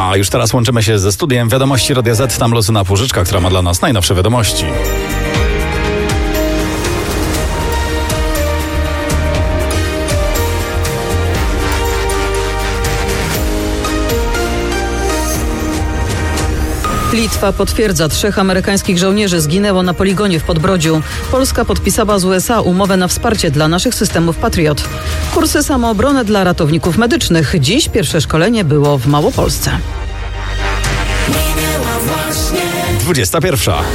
A już teraz łączymy się ze studiem Wiadomości Radia Z. Tam Lucyna Płużyczka, która ma dla nas najnowsze wiadomości. Litwa potwierdza, 3 amerykańskich żołnierzy zginęło na poligonie w Podbrodziu. Polska podpisała z USA umowę na wsparcie dla naszych systemów Patriot. Kursy samoobrony dla ratowników medycznych. Dziś pierwsze szkolenie było w Małopolsce. 21.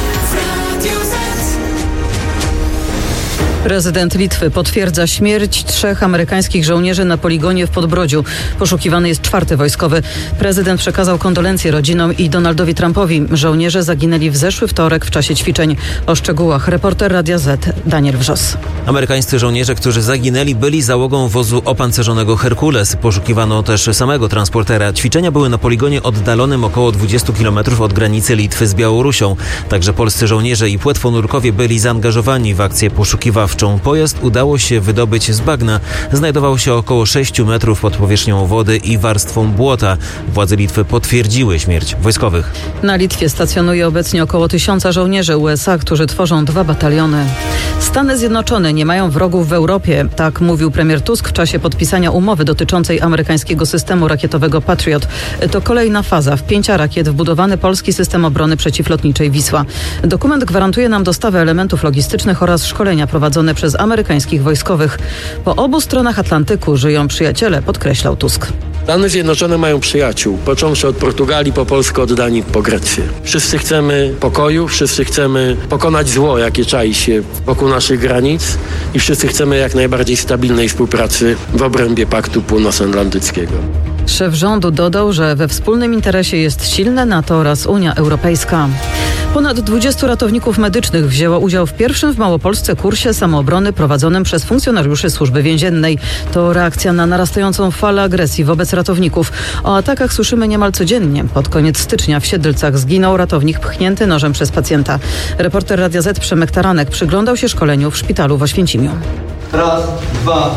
Prezydent Litwy potwierdza śmierć 3 amerykańskich żołnierzy na poligonie w Podbrodziu. Poszukiwany jest 4. wojskowy. Prezydent przekazał kondolencje rodzinom i Donaldowi Trumpowi. Żołnierze zaginęli w zeszły wtorek w czasie ćwiczeń. O szczegółach reporter Radia Z Daniel Wrzos. Amerykańscy żołnierze, którzy zaginęli, byli załogą wozu opancerzonego Herkules. Poszukiwano też samego transportera. Ćwiczenia były na poligonie oddalonym około 20 km od granicy Litwy z Białorusią. Także polscy żołnierze i płetwonurkowie byli zaangażowani w akcję poszukiwawczą. Pojazd udało się wydobyć z bagna. Znajdował się około 6 metrów pod powierzchnią wody i warstwą błota. Władze Litwy potwierdziły śmierć wojskowych. Na Litwie stacjonuje obecnie około 1000 żołnierzy USA, którzy tworzą 2 bataliony. Stany Zjednoczone nie mają wrogów w Europie. Tak mówił premier Tusk w czasie podpisania umowy dotyczącej amerykańskiego systemu rakietowego Patriot. To kolejna faza wpięcia rakiet w budowany polski system obrony przeciwlotniczej Wisła. Dokument gwarantuje nam dostawę elementów logistycznych oraz szkolenia prowadzone przez amerykańskich wojskowych. Po obu stronach Atlantyku żyją przyjaciele, podkreślał Tusk. Stany Zjednoczone mają przyjaciół, począwszy od Portugalii, po Polskę, od Danii, po Grecję. Wszyscy chcemy pokoju, wszyscy chcemy pokonać zło, jakie czai się wokół naszych granic i wszyscy chcemy jak najbardziej stabilnej współpracy w obrębie Paktu Północnoatlantyckiego. Szef rządu dodał, że we wspólnym interesie jest silne NATO oraz Unia Europejska. Ponad 20 ratowników medycznych wzięło udział w pierwszym w Małopolsce kursie samoobrony prowadzonym przez funkcjonariuszy Służby Więziennej. To reakcja na narastającą falę agresji wobec ratowników. O atakach słyszymy niemal codziennie. Pod koniec stycznia w Siedlcach zginął ratownik pchnięty nożem przez pacjenta. Reporter Radia Z Przemek Taranek przyglądał się szkoleniu w szpitalu w Oświęcimiu. 1, 2,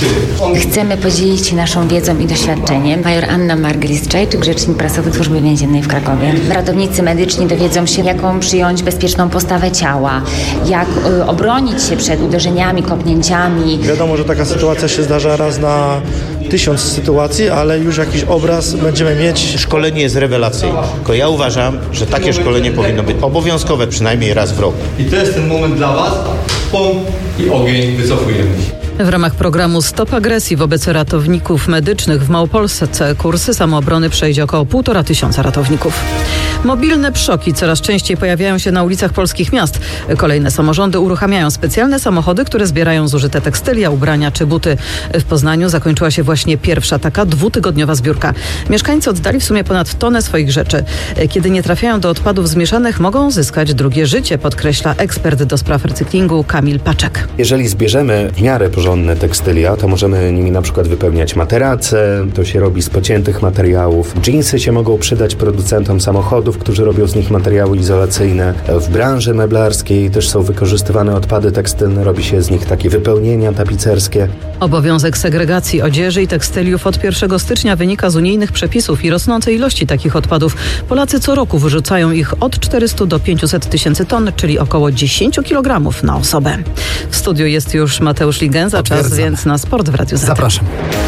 3. Chcemy podzielić się naszą wiedzą i doświadczeniem. Major Anna Marglis-Czajczyk, rzecznik prasowy Służby Więziennej w Krakowie. Ratownicy medyczni dowiedzą się, jaką przyjąć bezpieczną postawę ciała, jak obronić się przed uderzeniami, kopnięciami. Wiadomo, że taka sytuacja się zdarza raz na 1000 sytuacji, ale już jakiś obraz będziemy mieć. Szkolenie jest rewelacyjne. Tylko ja uważam, że takie szkolenie powinno być obowiązkowe przynajmniej raz w roku. I to jest ten moment dla Was. Pomp i ogień, wycofujemy się. W ramach programu Stop Agresji wobec ratowników medycznych w Małopolsce kursy samoobrony przejdzie około 1500 ratowników. Mobilne pszoki coraz częściej pojawiają się na ulicach polskich miast. Kolejne samorządy uruchamiają specjalne samochody, które zbierają zużyte tekstylia, ubrania czy buty. W Poznaniu zakończyła się właśnie pierwsza taka 2-tygodniowa zbiórka. Mieszkańcy oddali w sumie ponad tonę swoich rzeczy. Kiedy nie trafiają do odpadów zmieszanych, mogą zyskać drugie życie, podkreśla ekspert do spraw recyklingu Kamil Paczek. Jeżeli zbierzemy w miarę porządne tekstylia, to możemy nimi na przykład wypełniać materace, to się robi z pociętych materiałów. Dżinsy się mogą przydać producentom samochodów, którzy robią z nich materiały izolacyjne. W branży meblarskiej też są wykorzystywane odpady tekstylne, robi się z nich takie wypełnienia tapicerskie. Obowiązek segregacji odzieży i tekstyliów od 1 stycznia wynika z unijnych przepisów i rosnącej ilości takich odpadów. Polacy co roku wyrzucają ich od 400 do 500 tysięcy ton, czyli około 10 kg na osobę. W studiu jest już Mateusz Ligenza, czas więc na sport w Radiu Z. Zapraszam.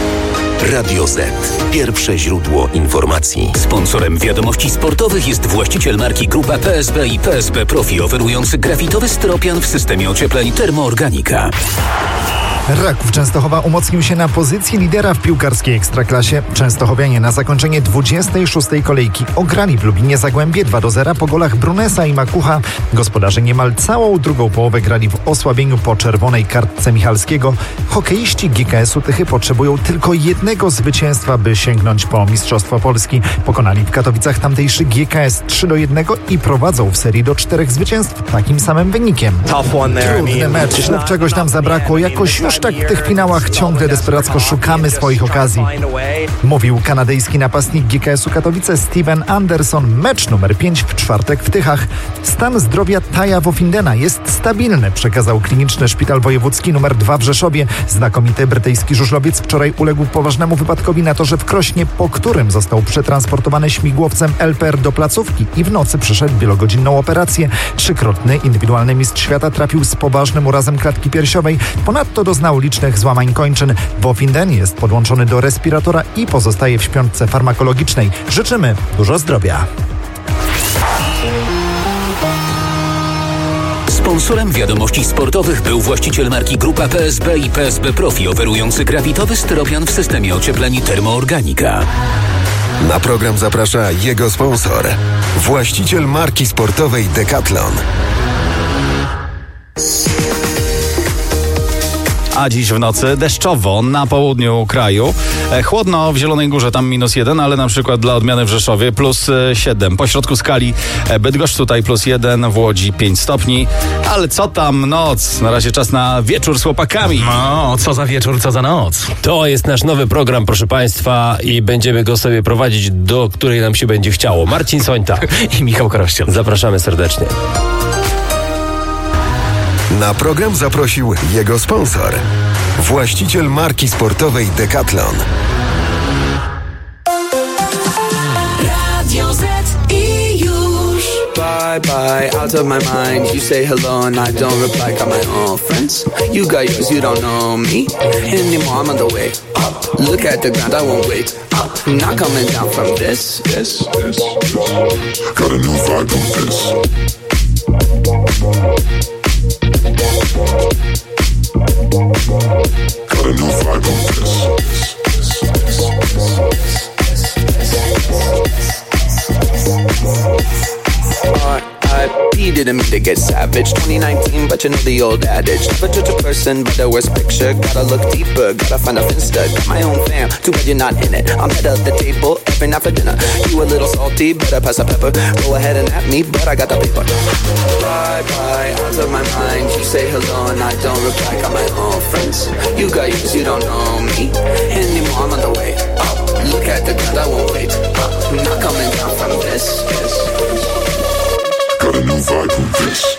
Radio Z. Pierwsze źródło informacji. Sponsorem wiadomości sportowych jest właściciel marki Grupa PSB i PSB Profi, oferujący grafitowy styropian w systemie ociepleń Termoorganika. Raków Częstochowa umocnił się na pozycji lidera w piłkarskiej Ekstraklasie. Częstochowianie na zakończenie 26. kolejki ograli w Lubinie Zagłębie 2-0 po golach Brunesa i Makucha. Gospodarze niemal całą drugą połowę grali w osłabieniu po czerwonej kartce Michalskiego. Hokeiści GKS-u Tychy potrzebują tylko jednego zwycięstwa, by sięgnąć po Mistrzostwo Polski. Pokonali w Katowicach tamtejszy GKS 3-1 i prowadzą w serii do 4 zwycięstw takim samym wynikiem. Trudny mecz, znów czegoś nam zabrakło, jakoś już tak w tych finałach ciągle desperacko szukamy swoich okazji. Mówił kanadyjski napastnik GKS-u Katowice Steven Anderson. Mecz numer 5 w czwartek w Tychach. Stan zdrowia Taja Wofindena jest stabilny, przekazał kliniczny szpital wojewódzki numer 2 w Rzeszowie. Znakomity brytyjski żużlowiec wczoraj uległ poważnemu poważnemu wypadkowi na torze w Krośnie, po którym został przetransportowany śmigłowcem LPR do placówki i w nocy przeszedł wielogodzinną operację. Trzykrotny indywidualny mistrz świata trafił z poważnym urazem klatki piersiowej. Ponadto doznał licznych złamań kończyn. Wofinden jest podłączony do respiratora i pozostaje w śpiączce farmakologicznej. Życzymy dużo zdrowia. Sponsorem wiadomości sportowych był właściciel marki Grupa PSB i PSB Profi, oferujący grafitowy styropian w systemie ociepleń Termoorganika. Na program zaprasza jego sponsor, właściciel marki sportowej Decathlon. A dziś w nocy deszczowo na południu kraju. Chłodno w Zielonej Górze, tam -1, ale na przykład dla odmiany w Rzeszowie +7. Po środku skali Bydgoszcz tutaj +1, w Łodzi 5 stopni. Ale co tam noc? Na razie czas na wieczór z chłopakami. No, co za wieczór, co za noc. To jest nasz nowy program, proszę Państwa, i będziemy go sobie prowadzić, do której nam się będzie chciało. Marcin Sońta i Michał Korościan. Zapraszamy serdecznie. Na program zaprosił jego sponsor, właściciel marki sportowej Decathlon. Radio Z i już. Bye bye, out of my mind. You say hello and I don't reply. Got my own friends. You got yours, you don't know me anymore. I'm on the way up. Look at the ground, I won't wait up. Not coming down from this. Got a new vibe on this. Got a new vibe on this. R.I.P. didn't mean to get savage. 2019, but you know the old adage. Never judge a person by the worst picture. Gotta look deeper, gotta find a finsta. Got my own fam, too bad you're not in it. I'm head of the table every night for dinner. You a little salty, better pass the pepper. Go ahead and at me, but I got the paper. Bye bye, out of my mind. You say hello and I don't reply. Got my own friends. You got yours, you don't know me anymore. I'm on the way up. Look at the ground, I won't wait up. Not coming down from this. Got a new vibe on this.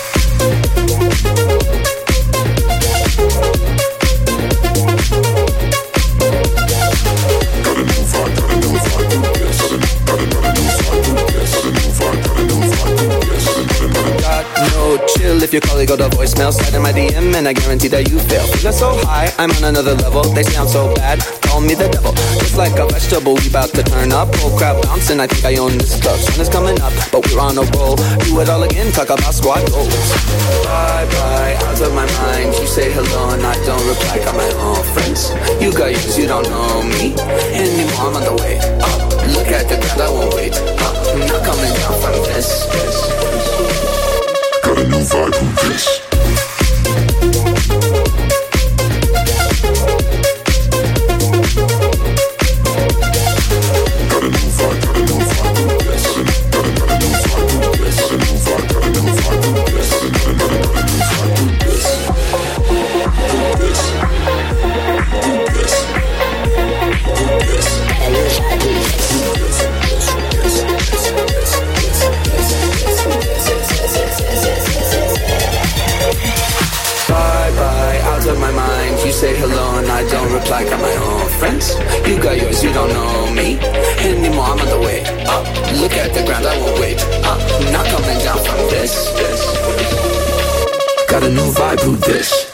Got a new vibe, got a new vibe on this. Got a new vibe on this. Got a new vibe, got a new vibe on this. Got no chill if your colleague got a voicemail. Slide in my DM and I guarantee that you fail. Feeling so high, I'm on another level. They sound so bad, call me the devil. Just like a vegetable, we about to turn up. Oh crap, bouncing, I think I own this club. Sun is coming up, but we're on a roll. Do it all again, talk about squad goals. Bye bye, out of my mind. You say hello and I don't reply. Got my own friends. You got yours, you don't know me anymore. I'm on the way up. Look at the ground, I won't wait up. Not coming down from this. Got a new vibe on this. Say hello and I don't reply. Got my own friends. You got yours, you don't know me anymore. I'm on the way up. Look at the ground, I won't wait up. Not coming down from this. Got a new vibe, who this?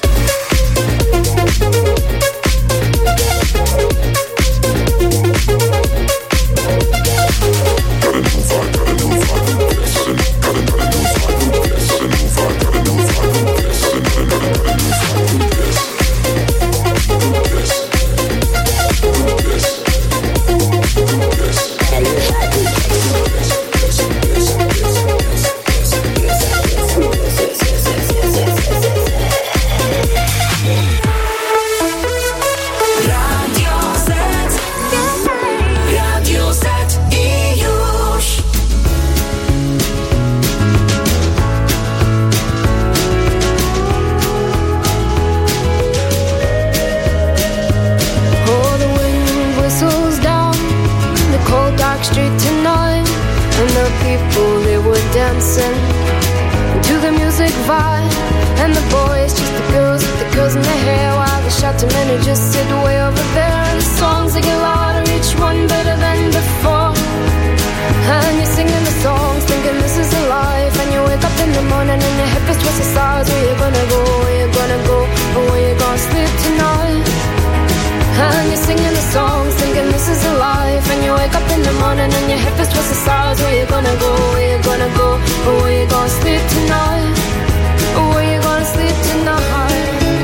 Dancing to the music vibe, and the boys, just the girls with the girls in their hair, while the shouting men who just sit way over there. the songs that get louder, each one better than before. And you're singing the songs, thinking this is a life. And you wake up in the morning and your hip is twisted sides. Where you gonna go, where you gonna go, or where you gonna sleep tonight? And you're singing the songs, thinking this is a life. And you wake up in the morning and your hip is twisted sides. Where you gonna go, where you gonna go, or where you gonna sleep tonight? Or where you gonna sleep tonight?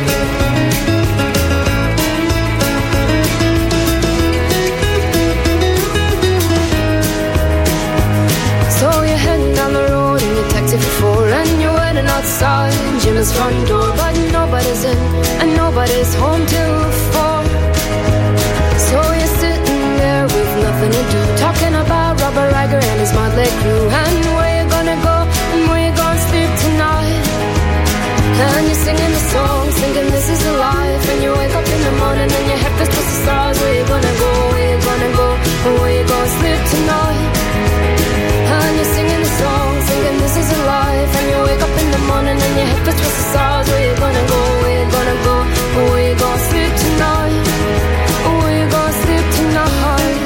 So you're heading down the road in your taxi for 4, and you're waiting outside Jim's front door, but nobody's in and nobody's home till 4. So you're sitting there with nothing to do, talking about Robert Riger and his motley crew, and where you gonna go and where you gonna sleep tonight. And you're singing the songs, thinking this is a life. And you wake up in the morning and your head is twisted the stars. Where you gonna go, where you gonna go, and where you gonna sleep tonight. And you're singing the songs, thinking this is a life. And you wake up in the morning and your head is twisted the stars. Where you gonna go, where you gonna go, and where you gonna sleep tonight. Where you gonna sleep tonight.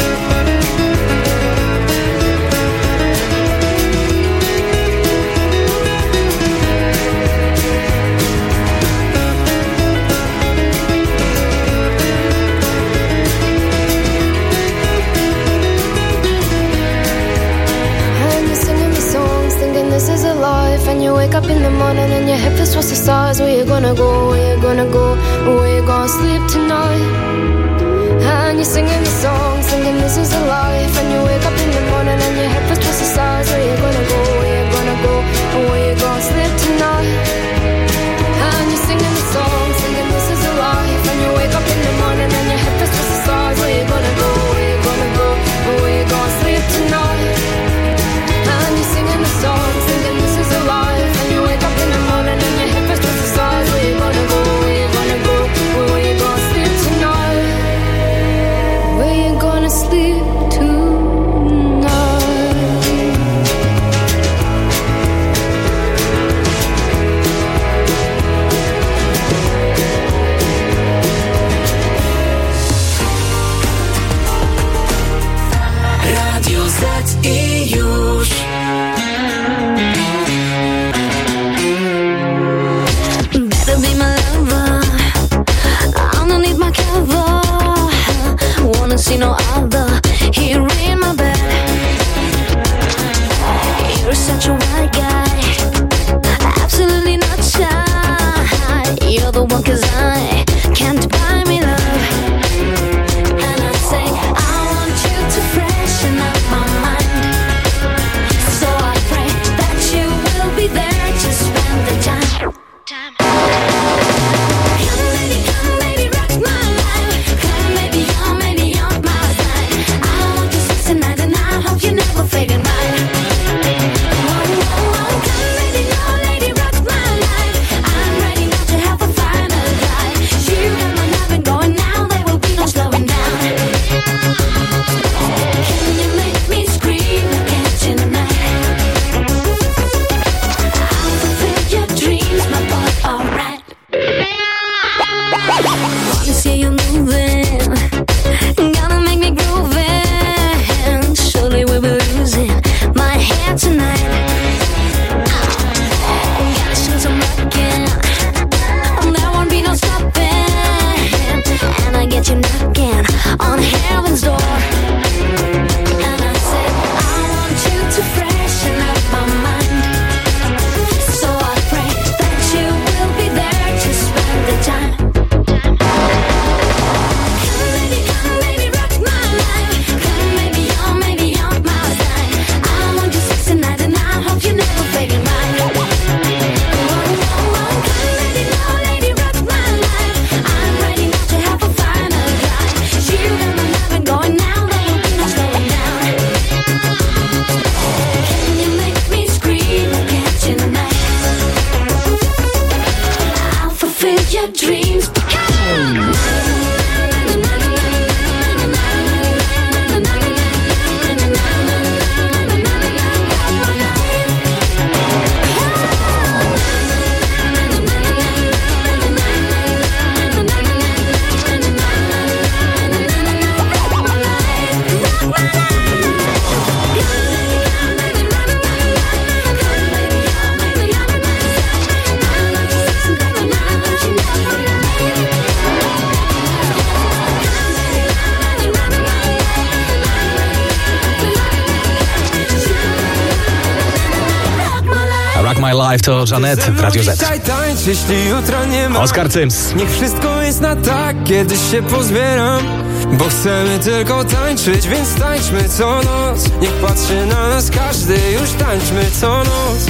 This is a life, and you wake up in the morning and your hip is twisted the stars. Where you gonna go, where you gonna go, where you gonna sleep tonight. And you're singing the song, singing this is a life. And you wake up in the morning and your hip is twisted the stars. Where you gonna go, where you gonna go, where you gonna sleep tonight. And you're singing the song, singing this is a life. And you wake up in the morning and your hip is twisted the stars. Where you gonna go, where you gonna go, where you gonna sleep tonight. And you're singing the song, singing this is a life. And you wake up in the morning and your hip is twisted the stars. Where you gonna go, where you gonna go, where you gonna sleep tonight. Where you gonna sleep tonight. Life to Janet w Radio Z. Tańcz, jeśli jutra nie ma. Oskar Cyms. Niech wszystko jest na tak, kiedyś się pozbieram. Bo chcemy tylko tańczyć, więc tańczmy co noc. Niech patrzy na nas każdy, już tańczmy co noc.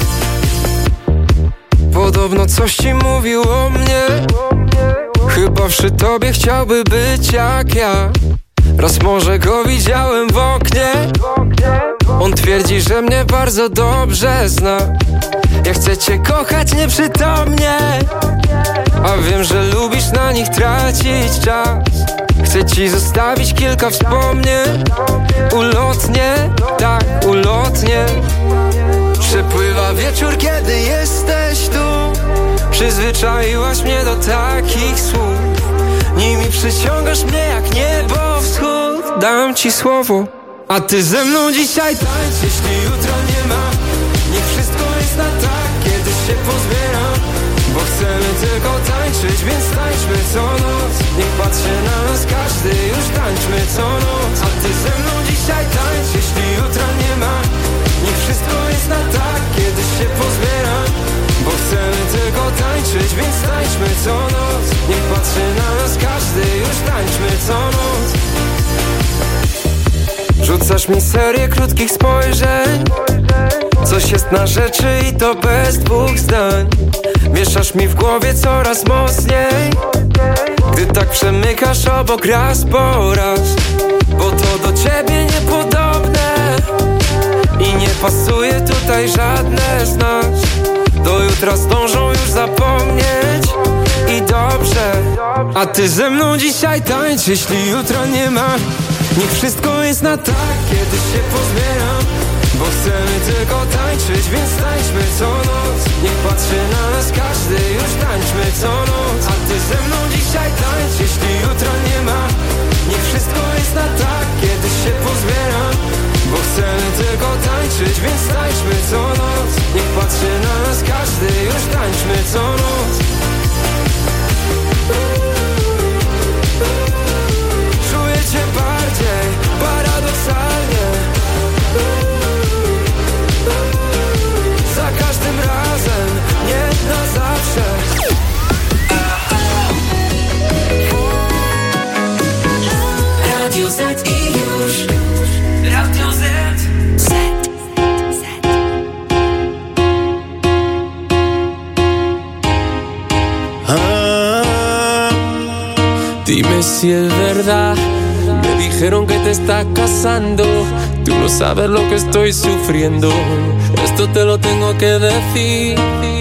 Podobno coś ci mówił o mnie. Chyba przy tobie chciałby być jak ja. Raz może go widziałem w oknie. On twierdzi, że mnie bardzo dobrze zna. Ja chcę cię kochać nieprzytomnie, a wiem, że lubisz na nich tracić czas. Chcę ci zostawić kilka wspomnień. Ulotnie, tak, ulotnie. Przepływa wieczór, kiedy jesteś tu. Przyzwyczaiłaś mnie do takich słów. Nimi przyciągasz mnie jak niebo wschód. Dam ci słowo, a ty ze mną dzisiaj tańcz, jeśli jutra nie ma. Niech wszystko jest na tak, kiedy się pozbieram. Bo chcemy tylko tańczyć, więc tańczmy co noc. Niech patrzy na nas każdy, już tańczmy co noc. A ty ze mną dzisiaj tańcz, jeśli jutra nie ma. Niech wszystko jest na tak, kiedy się pozbieram. Bo chcemy tylko tańczyć, więc tańczmy co noc. Niech patrzy na nas każdy, już tańczmy co noc. Rzucasz mi serię krótkich spojrzeń. Coś jest na rzeczy i to bez dwóch zdań. Mieszasz mi w głowie coraz mocniej, gdy tak przemykasz obok raz po raz. Bo to do ciebie niepodobne i nie pasuje tutaj żadne z nas. Do jutra zdążą już zapomnieć i dobrze. A ty ze mną dzisiaj tańcz, jeśli jutra nie ma. Niech wszystko jest na tak, kiedy się pozbieram. Bo chcemy tylko tańczyć, więc tańczmy co noc. Niech patrzy na nas każdy, już tańczmy co noc. A ty ze mną dzisiaj tańcz, jeśli jutra nie ma. Niech wszystko jest na tak, kiedy się pozbieram. Bo chcemy tylko tańczyć, więc tańczmy co noc. Niech patrzy na nas każdy, już tańczmy co noc. Czuję cię bardziej, paradoksalnie. Za każdym razem, nie na zawsze. Radio Z i już Radio Z. Dime si es verdad. Me dijeron que te estás casando. Tú no sabes lo que estoy sufriendo. Esto te lo tengo que decir.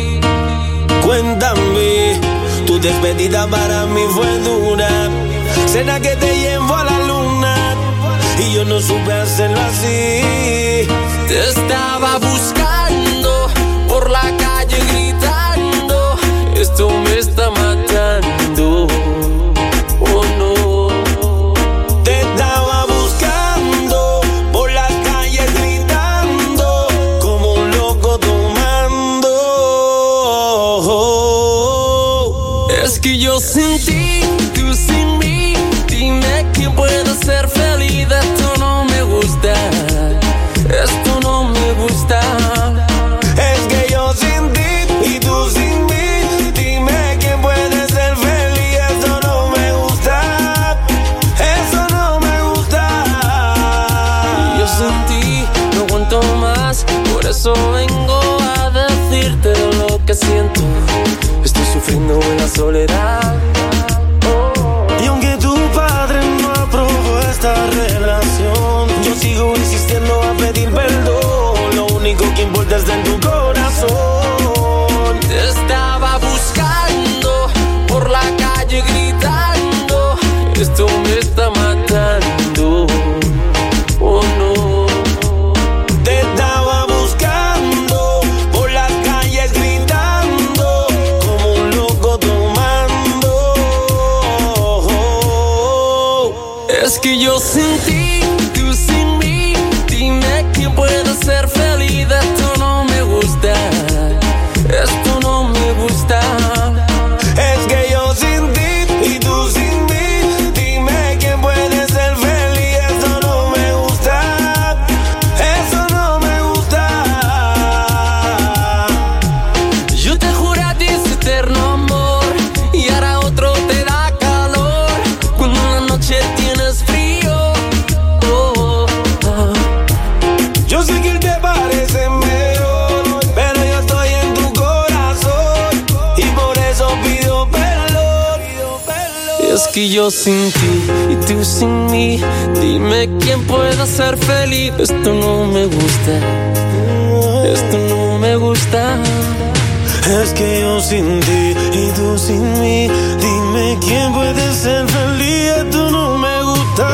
Cuéntame, tu despedida para mí fue dura. Cena que te llevo a la luna y yo no supe hacerlo así. Te estaba buscando por la calle gritando. Esto me está matando. Oh no. Te estaba buscando por las calles gritando como un loco tomando. Es que yo sin ti, tú sin mí. Dime quién puede ser feliz. Esto no me gusta. Esto no me gusta. Es que yo sin ti y tú sin mí. Dime quién puede ser feliz. Esto no me gusta. Eso no me gusta. Yo sin ti no aguanto más. Por eso vengo a decirte lo que siento. Estoy sufriendo en la soledad. Y aunque tu padre no aprobó esta relación, yo sigo insistiendo a pedir perdón. Lo único que importa está en tu corazón. Te estaba buscando por la calle gritando. Esto me está matando. Oh no. Te estaba buscando por las calles gritando como un loco tomando. aquí yo sin ti y tú sin mí. Dime quién pueda ser feliz. Esto no me gusta, esto no me gusta. Es que yo sin ti y tú sin mí. Dime quién puede ser feliz. Esto no me gusta.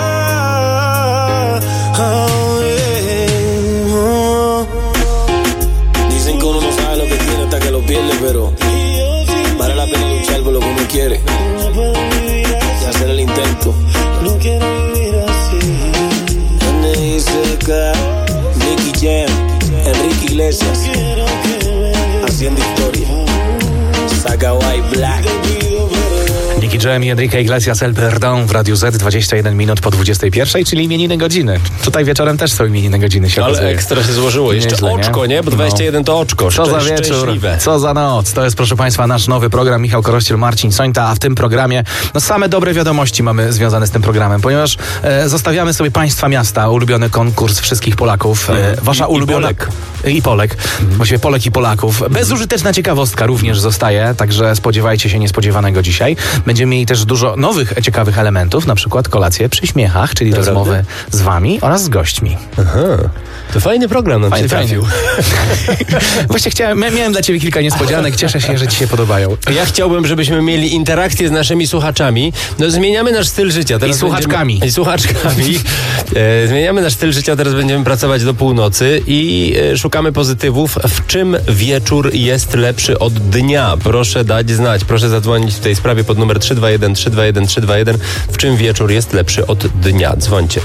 Oh, yeah. Oh. Dicen que uno no sabe lo que tiene hasta que lo pierde, pero vale la pena luchar por lo que uno quiere y hacer el intento. No quiero vivir así. N.I.C.K, Nicky Jam, Enrique Iglesias, haciendo historia. Saga White Black. Nicky Jam i Enrique Iglesias, El Perdón w Radiu Z, 21 minut po 21, czyli imieniny godziny. Tutaj wieczorem też są imieniny godziny, się okazuje. Ale ekstra się złożyło. Jeszcze nieźle, oczko, nie? Bo 21 to oczko. Co za wieczór, szczęśliwe. co za noc. To jest, proszę Państwa, nasz nowy program. Michał Korościel, Marcin Sońta, a w tym programie same dobre wiadomości mamy związane z tym programem, ponieważ zostawiamy sobie Państwa miasta, ulubiony konkurs wszystkich Polaków. Wasza ulubiona... I Polek. Właściwie Polek i Polaków. Bezużyteczna ciekawostka również zostaje, także spodziewajcie się niespodziewanego dzisiaj. Będziemy mieli też dużo nowych, ciekawych elementów, na przykład kolację przy śmiechach, czyli rozmowy z Wami oraz z gośćmi. Aha. To fajny program nam się trafił. Właśnie miałem dla Ciebie kilka niespodzianek, cieszę się, że Ci się podobają. Ja chciałbym, żebyśmy mieli interakcję z naszymi słuchaczami. No, zmieniamy nasz styl życia. Teraz I słuchaczkami. I słuchaczkami. Zmieniamy nasz styl życia, teraz będziemy pracować do północy i szukamy pozytywów. W czym wieczór jest lepszy od dnia? Proszę dać znać. Proszę zadzwonić w tej sprawie pod numer 321 321 321. W czym wieczór jest lepszy od dnia? Dzwońcie.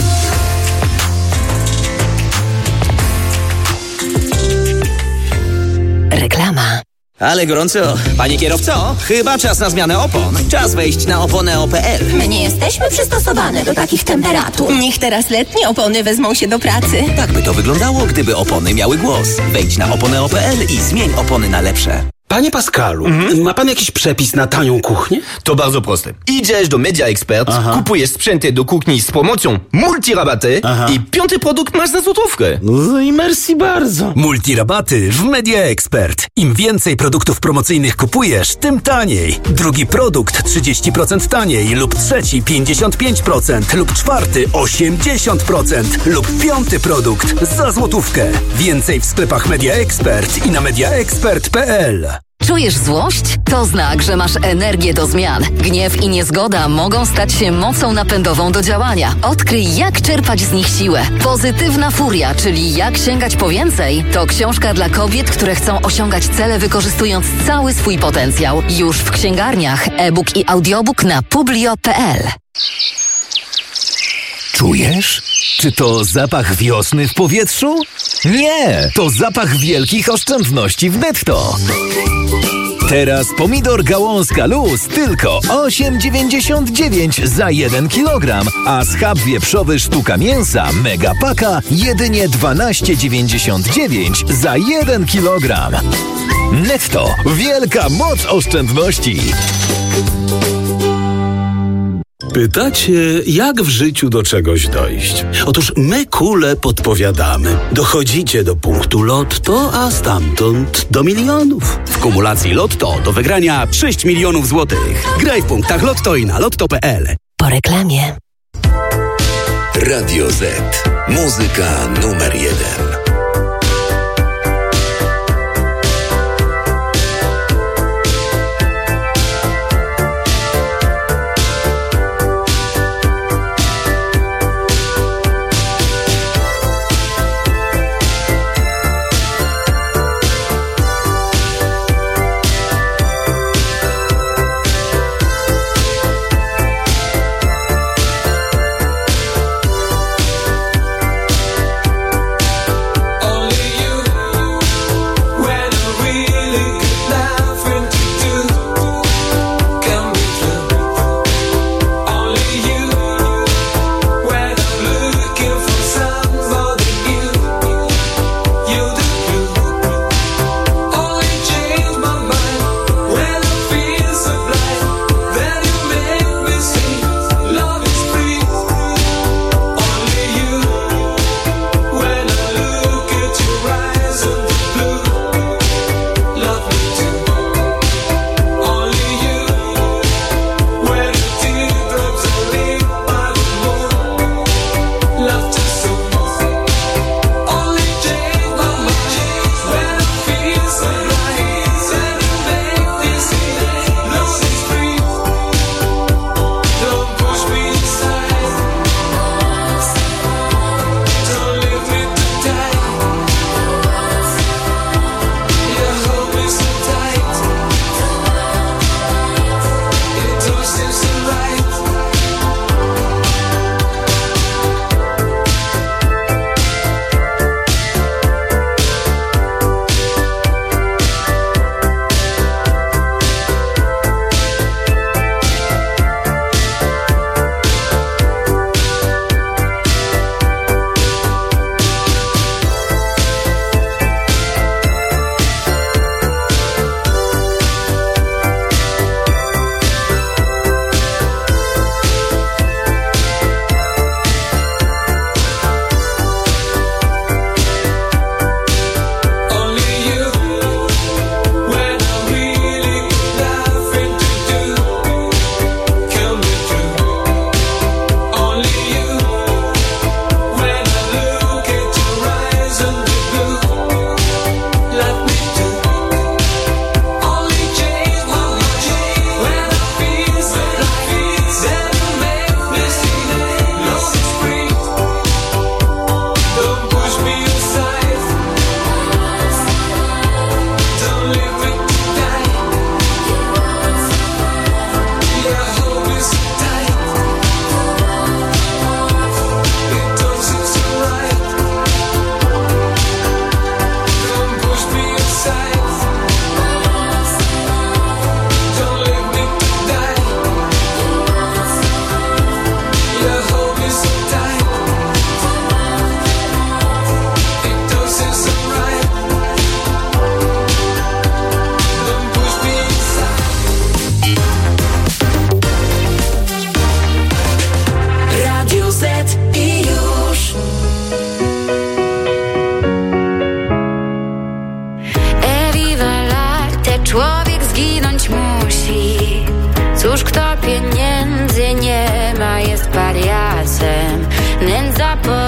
Reklama. Ale gorąco. Panie kierowco, chyba czas na zmianę opon. Czas wejść na oponeo.pl. My nie jesteśmy przystosowane do takich temperatur. Niech teraz letnie opony wezmą się do pracy. Tak by to wyglądało, gdyby opony miały głos. Wejdź na oponeo.pl i zmień opony na lepsze. Panie Pascalu, ma pan jakiś przepis na tanią kuchnię? To bardzo proste. Idziesz do Media Expert, kupujesz sprzęty do kuchni z promocją multirabaty i 5. produkt masz za złotówkę. No i merci bardzo. Multirabaty w Media Expert. Im więcej produktów promocyjnych kupujesz, tym taniej. Drugi produkt 30% taniej lub trzeci 55% lub czwarty 80% lub 5. produkt za złotówkę. Więcej w sklepach Media Expert i na mediaexpert.pl. Czujesz złość? To znak, że masz energię do zmian. Gniew i niezgoda mogą stać się mocą napędową do działania. Odkryj, jak czerpać z nich siłę. Pozytywna furia, czyli jak sięgać po więcej, to książka dla kobiet, które chcą osiągać cele, wykorzystując cały swój potencjał. Już w księgarniach. E-book i audiobook na publio.pl. Czujesz? Czy to zapach wiosny w powietrzu? Nie! To zapach wielkich oszczędności w netto. Teraz pomidor gałązka luz tylko 8,99 za 1 kg, a schab wieprzowy sztuka mięsa mega paka jedynie 12,99 za 1 kg. Netto. Wielka moc oszczędności. Pytacie, jak w życiu do czegoś dojść? Otóż my kule podpowiadamy. Dochodzicie do punktu Lotto, a stamtąd do milionów. W kumulacji Lotto do wygrania 6 milionów złotych. Graj w punktach Lotto i na lotto.pl. Po reklamie. Radio Z. Muzyka numer 1.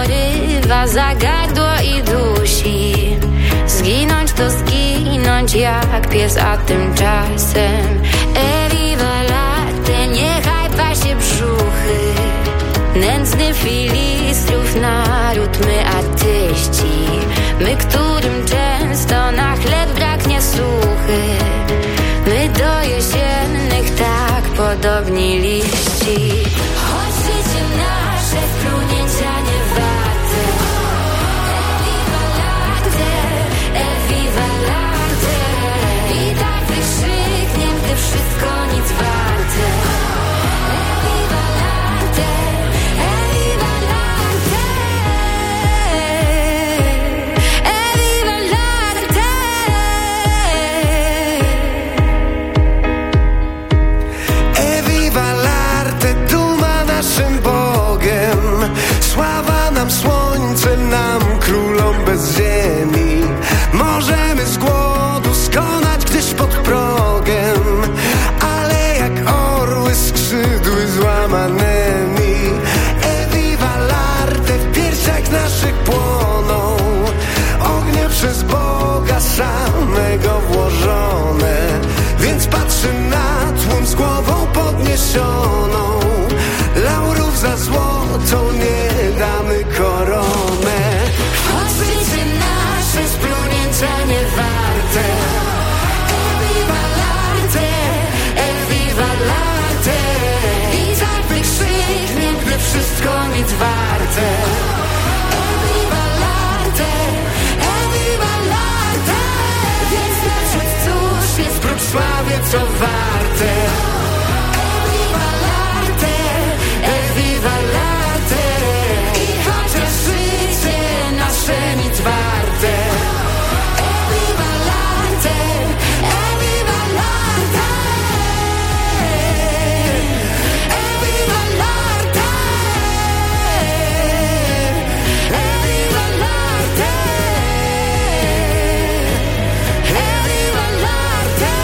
porywa za gardło i dusi. Zginąć to zginąć jak pies, a tymczasem Eviva latte, niechaj pasie brzuchy. Nędzny filistrów naród, my artyści, my którym często na chleb braknie suchy. My do jesiennych tak podobni liści. Choć życie nasze wplunięcia nie warte. Eviva latte, Eviva latte. I tak wykrzyknie, gdy wszystko nic warte. Eviva latte, Eviva latte. Eviva latte. Eviva latte, duma naszym Bogiem. Sława nam, słońce nam, królom bez ziemi. Możemy z głodu skonać gdzieś pod progiem, ale jak orły skrzydły złamanymi. Eviva latte, w piersiach naszych płoną ognie przez Boga samego włożone. Więc patrzę na tłum z głową podniesioną. Laurów za złotą nie damy koronę. Choć życie nasze splunięcia nie warte. Eviva latte, Eviva latte. I tak wykrzyknie, gdy wszystko nic warte. Eviva latte, Eviva latte. Więc naprzód cóż jest prócz sławy, co warte. Eviva latte, Eviva latte. I chociaż życie nasze nic warte. Eviva latte, Eviva latte. Eviva latte. Eviva latte. Eviva latte.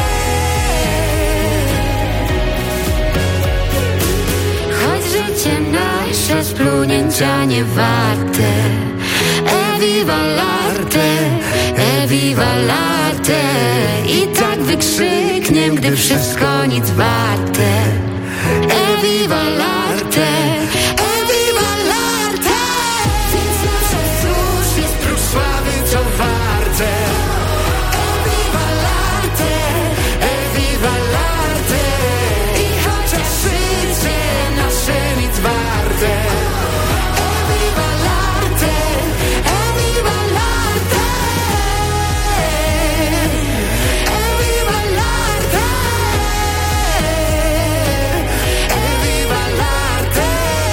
Choć życie nasze splunięcia nie warte. Eviva latte, Eviva latte. I tak wykrzyknie, gdy wszystko nic warte. Eviva latte, Eviva latte. Więc nasze cóż jest prócz sławy, co warte. Eviva latte, Eviva latte. I chociaż życie nasze nic warte. Eviva latte, Eviva latte. Eviva latte. Eviva latte.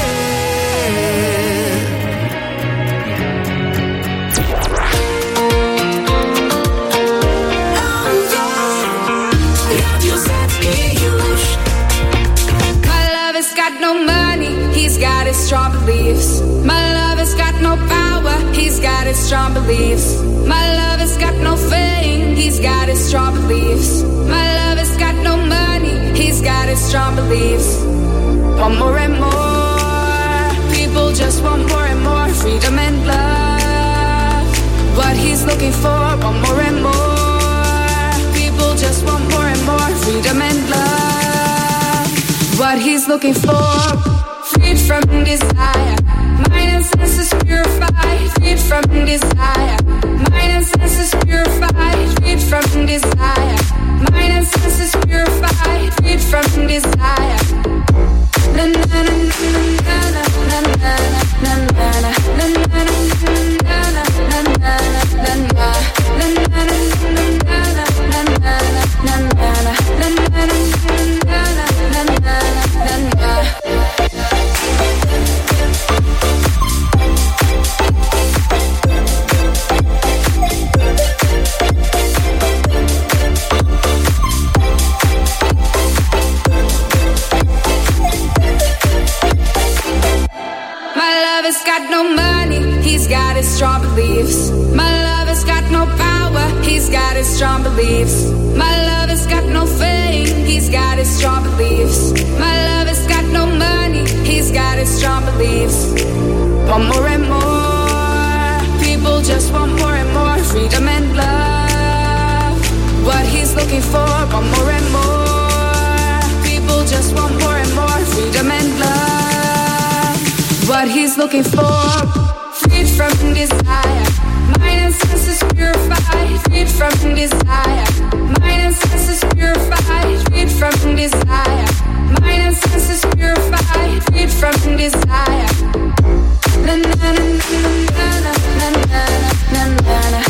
Radio Z i już. My lover's got no money, he's got his strong beliefs. My lover's got no power, he's got his strong beliefs. My lover's got no fame, he's got his strong beliefs. My lover's got no money, he's got his strong beliefs. Want more and more, people just want more and more freedom and love. What he's looking for, want more and more, people just want more and more freedom and love. What he's looking for, freed from desire, mind and senses purified, freed from desire, mind and senses purified, freed from desire, mind and senses purified, freed from desire. Na na na na na na na na na na na na na na na na na. Strong beliefs. My lover's got no power, he's got his strong beliefs. My lover's got no fame, he's got his strong beliefs. My lover's got no money, he's got his strong beliefs. want more and more. People just want more and more freedom and love. What he's looking for, want more and more. People just want more and more freedom and love. What he's looking for, freed from desire. Mind and senses purified, freed from desire. Mind and senses purified, freed from desire. Mind and senses purified, freed from desire. Na na na na na na na na na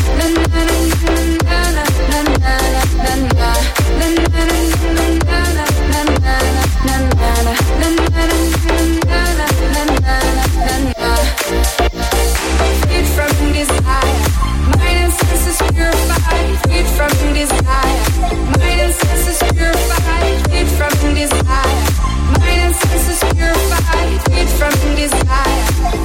freed from desire. Mind and senses purified, freed from desire. Mind and senses purified, freed from desire. Mind and senses purified, freed from desire.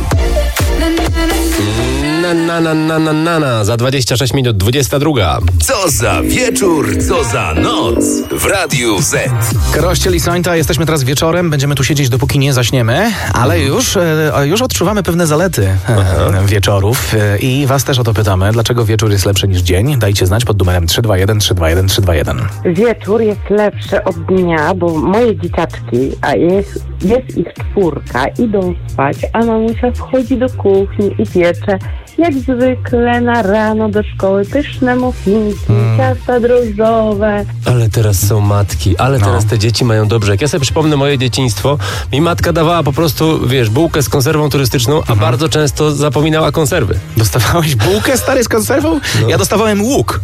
Na. Za 26 minut, 22. Co za wieczór, co za noc w Radiu Z. Krościel i Sońta, jesteśmy teraz wieczorem, będziemy tu siedzieć dopóki nie zaśniemy, ale już odczuwamy pewne zalety wieczorów i was też o to pytamy, dlaczego wieczór jest lepszy niż dzień. Dajcie znać pod numerem 321 321 321. Wieczór jest lepszy od dnia, bo moje dzieciaczki, a jest ich 4, idą spać, a mamusia wchodzi do kuchni i piecze jak zwykle na rano do szkoły pyszne muffinki, ciasta drożdżowe. Ale teraz są matki, teraz te dzieci mają dobrze. Jak ja sobie przypomnę moje dzieciństwo, mi matka dawała po prostu, wiesz, bułkę z konserwą turystyczną, a bardzo często zapominała konserwy. Dostawałeś bułkę, stary, z konserwą? No. Ja dostawałem łuk.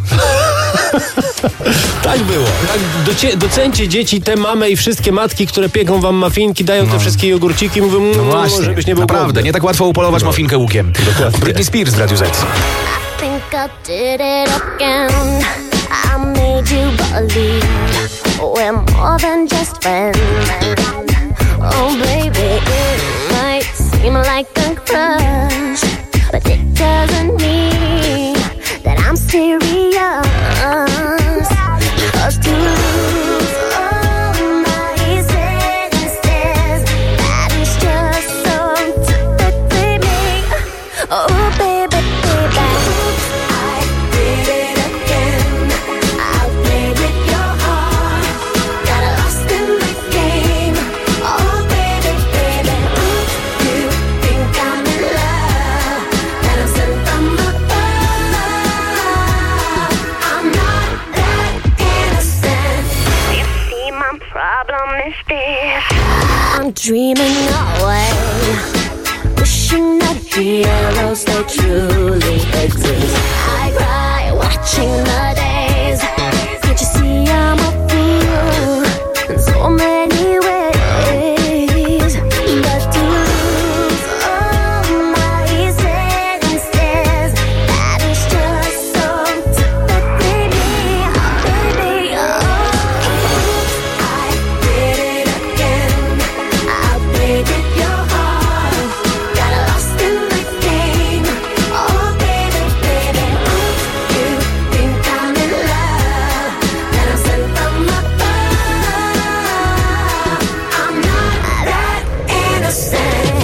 Tak było. Tak, docencie dzieci, te mamy i wszystkie matki, które pieką wam muffinki, dają te wszystkie jogurciki, mówią, właśnie, żebyś nie był naprawdę, głodny. nie tak łatwo upolować muffinkę łukiem. Dokładnie. Britney Spears w Radiu Z. I think I did it again. I made you believe we're more than just friends. Oh baby, it might seem like a crush, but it doesn't mean that I'm serious. 'Cause to lose all my senses, that is just so typically me. Oh baby, baby, I did it again. I played with your heart, got lost in the game. Oh baby, baby, you think I'm in love, that I'm sent from above. I'm not that innocent. You see, my problem is this: I'm dreaming away, wishing that heroes they truly exist. I cry watching the days. Can't you see I'm a fool in so many ways? But to lose all my senses, that is just so typically me, baby. I did it again. I played with your heart, got lost in the game. Oh baby, baby, you think I'm in love, that I'm sent from above. I'm not that innocent.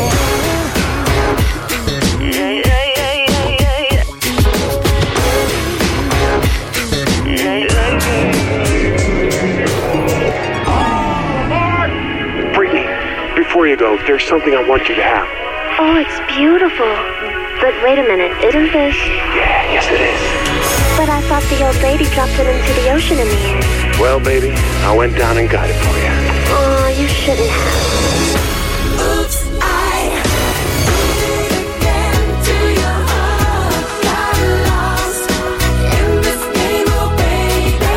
Brittany, before you go, there's something I want you to have. Oh, it's beautiful. But wait a minute, isn't this? Yeah, yes it is. But I thought the old lady dropped it into the ocean in the end. Well, baby, I went down and got it for you. Oh, you shouldn't have. Oops, I did it again to your heart. Got lost in this game, oh baby.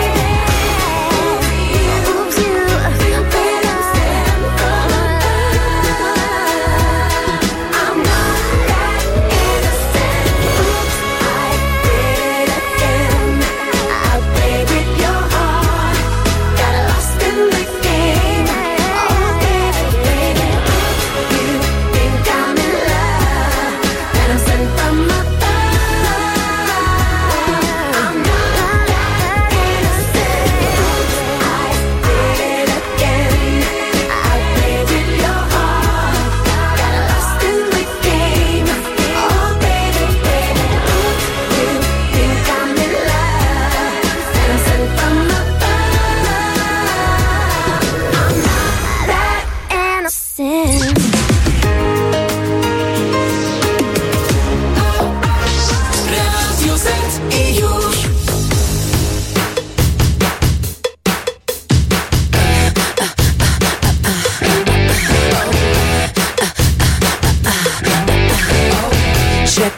Oops, you think I'm sent from above. I'm not that innocent. Oops, I did it again. I played with your heart, got lost in the game. Oh baby,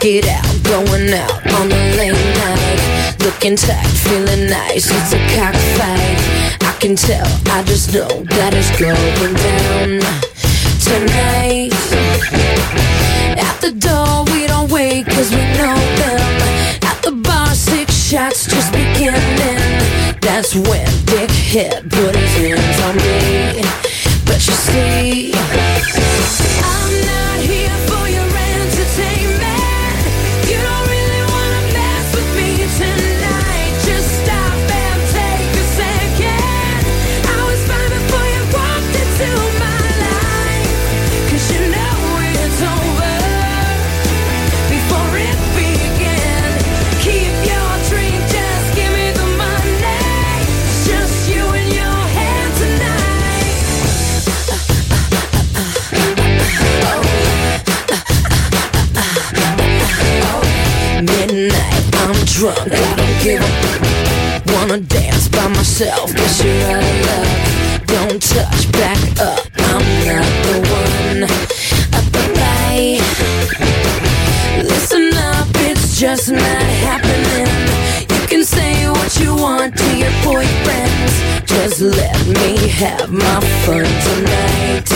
it out, going out on a late night. Looking tight, feeling nice, it's a cockfight. I can tell, I just know that it's going down tonight. At the door we don't wait cause we know them. At the bar 6 shots just beginning. That's when Dickhead put his hands on me. But you see, I'm not here for your entertainment. You don't really wanna mess with me tonight. Just stop and take a second. I was fine before you walked into my life. Cause you know it's over before it began. Keep your drink, just give me the money. It's just you and your hand tonight. Midnight, I'm drunk, I don't give a wanna dance by myself, guess you're out of luck. Don't touch, back up, I'm not the one. Up the light. Listen up, it's just not happening. You can say what you want to your boyfriends. Just let me have my fun tonight.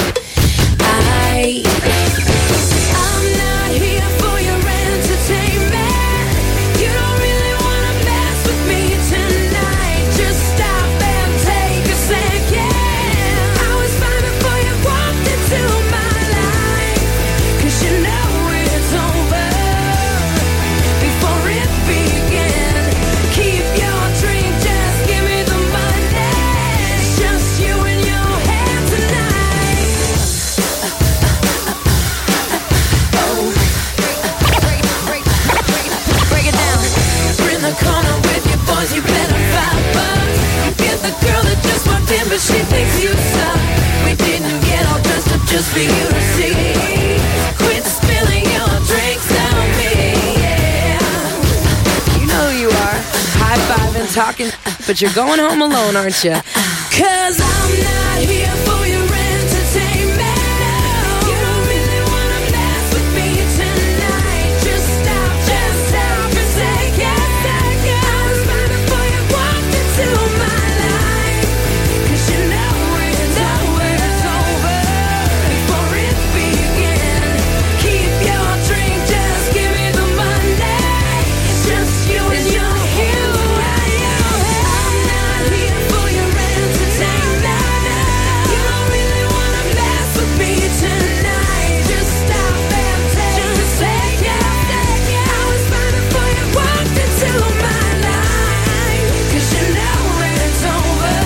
I'm not here for your entertainment. You don't really wanna mess with me tonight. Just stop and take a second. I was fine before you walked into my life. Cause you know it's over before it began. Keep your drink, just give me the money. It's just you and your hand tonight. Break it down. We're in the corner with your boys, you better vibe up. Get the girl that just walked in, but she thinks you suck. We didn't get all dressed up just for you to see. Quit spilling your drinks on me, yeah. You know who you are. High five and talking, but you're going home alone, aren't you? Cause I'm not here for your entertainment. You don't really wanna mess with me tonight. Just stop a second. I was fine before you walked into my life. Cause you know it's over before it began. Keep your drink, just give me the money. It's just you and your hand. I'm not here for your entertainment. You don't really wanna mess with me tonight. Just stop and take a second. I was fine before you walked into my life. Cause you know it's over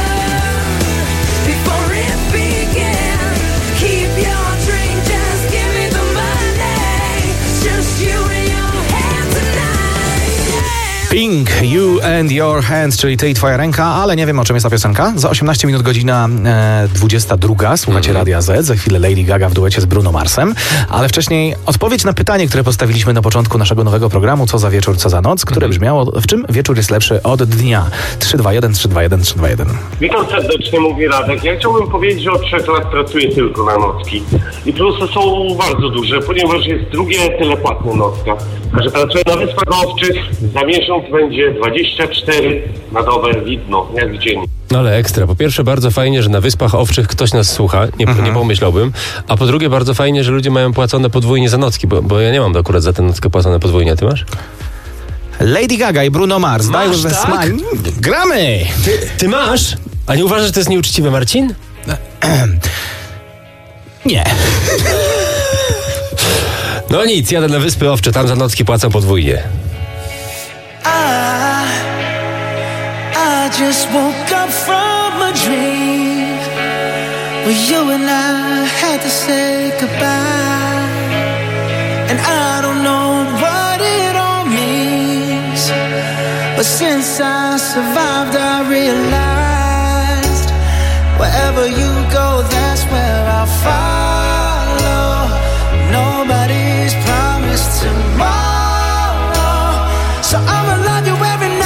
before it began. Keep your drink, just give me the money. It's just you and your hand tonight. Pink, You and Your Hands, czyli Ty i Twoja ręka, ale nie wiem, o czym jest ta piosenka. Za 18 minut godzina 22. Słuchacie Radia Z. Za chwilę Lady Gaga w duecie z Bruno Marsem. Ale wcześniej odpowiedź na pytanie, które postawiliśmy na początku naszego nowego programu Co za wieczór, co za noc, które brzmiało: w czym wieczór jest lepszy od dnia? 321 321 321. Witam serdecznie, mówi Radek. Ja chciałbym powiedzieć, że od 3 lat pracuję tylko na nocki. I plusy są bardzo duże, ponieważ jest drugie tyle płatne nocka. Że pracuję na Wyspach Owczych, za miesiąc będzie 24 na dobę widno, jak dzień. No ale ekstra. Po pierwsze, bardzo fajnie, że na Wyspach Owczych ktoś nas słucha, nie pomyślałbym. A po drugie, bardzo fajnie, że ludzie mają płacone podwójnie za nocki, bo ja nie mam akurat za tę nockę płacone podwójnie, a ty masz? Lady Gaga i Bruno Mars. Masz, Daj tak? Smile. Gramy! Ty masz? A nie uważasz, że to jest nieuczciwe, Marcin? Nie. No nic, jadę na Wyspy Owcze, tam za nocki płacą podwójnie. I just woke up from a dream where you and I had to say goodbye. And I don't know what it all means, but since I survived I realized wherever you go, that's where I'll follow. Nobody's promised tomorrow, so I'ma love you every night.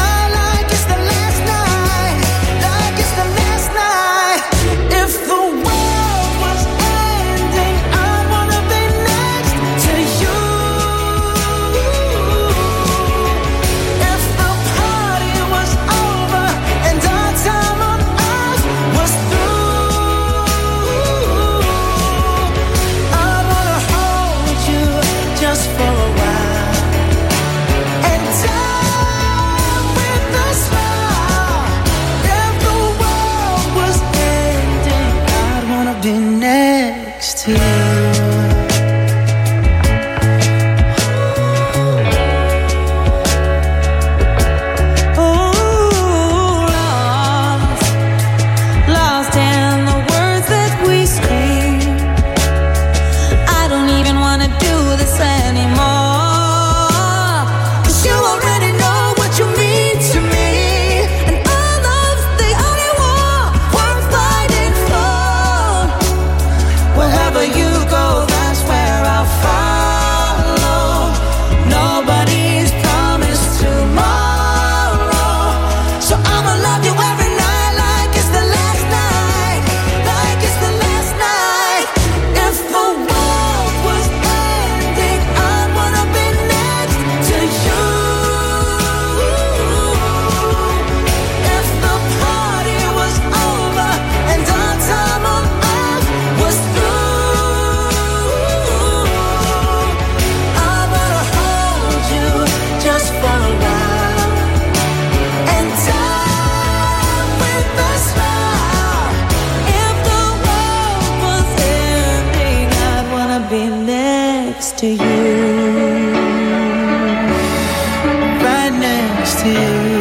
next to you.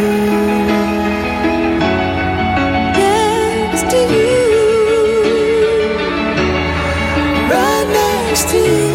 Next to you. Right next to you.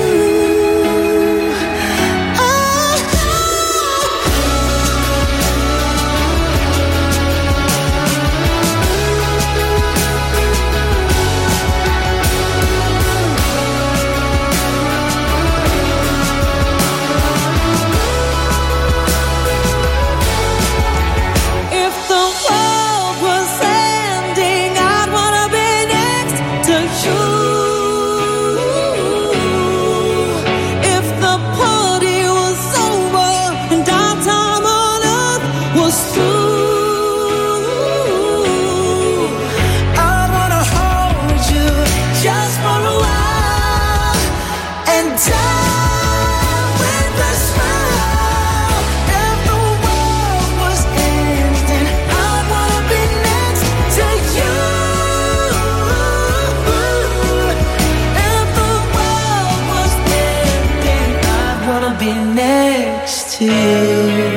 Be next to you.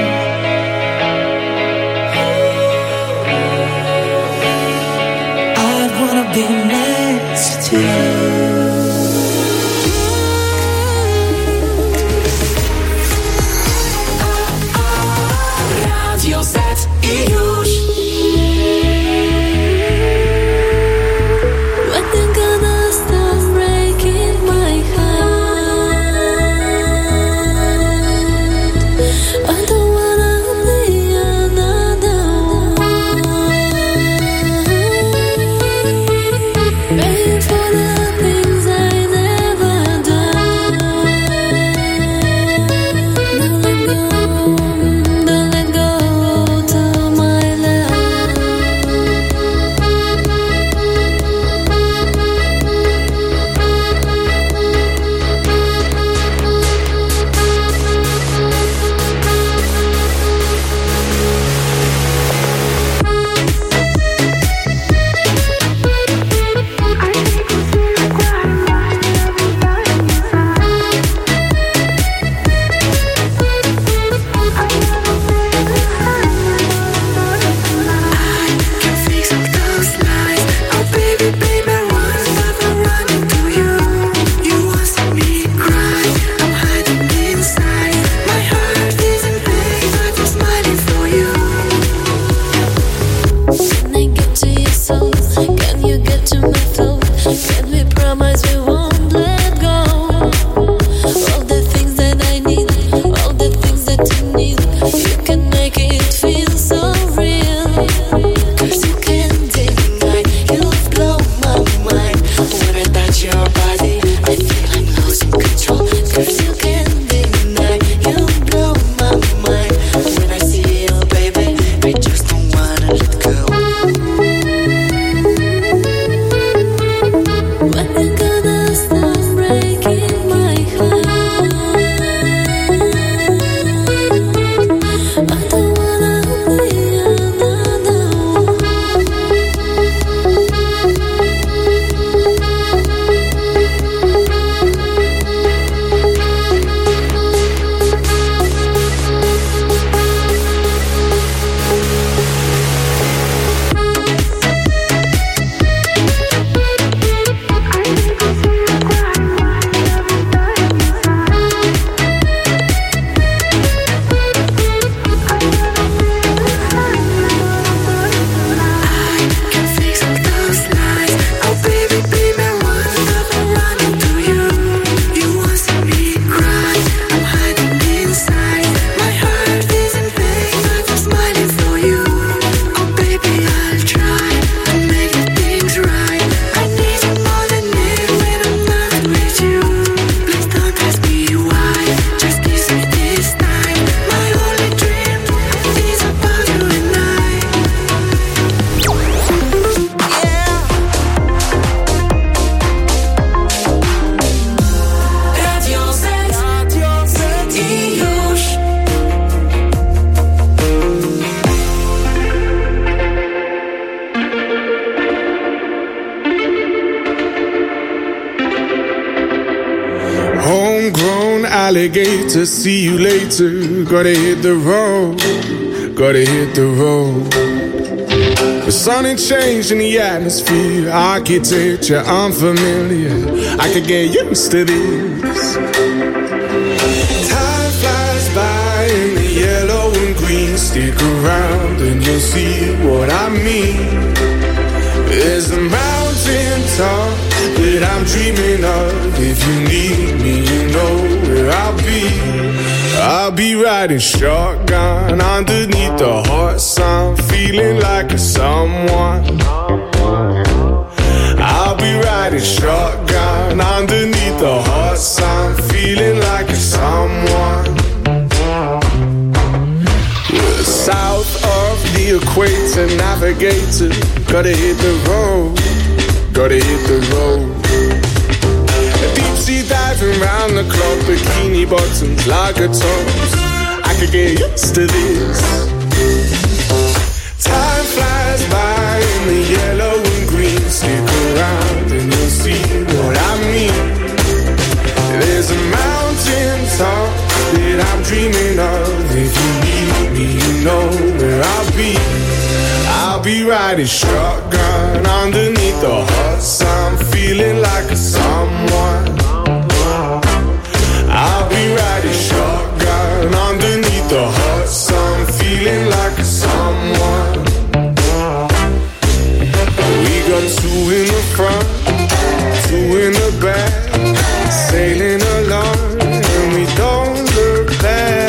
I'd wanna be next to you. Radio Z i już. When they're gonna stop breaking my heart, I don't wanna be another one. Waiting for the alligator, see you later. Gotta hit the road, gotta hit the road. The sun ain't changed in the atmosphere, architecture unfamiliar. I could get used to this. Time flies by in the yellow and green. Stick around and you'll see what I mean. There's a mountain top that I'm dreaming of. If you need me, you know where I'll be. I'll be riding shotgun underneath the hot sun, feeling like a someone. I'll be riding shotgun underneath the hot sun, feeling like a someone. We're south of the equator, navigator. Gotta hit the road, gotta hit the road. Deep sea diving round the clock, bikini bottoms, lager tops. I could get used to this. Time flies by in the yellow and green. Stick around and you'll see what I mean. There's a mountain top that I'm dreaming of. If you need me, you know where I'll be. I'll be riding shotgun underneath the hot sun, feeling like a someone. I'll be riding shotgun underneath the hot sun, feeling like a someone. We got two in the front, two in the back, sailing along and we don't look back.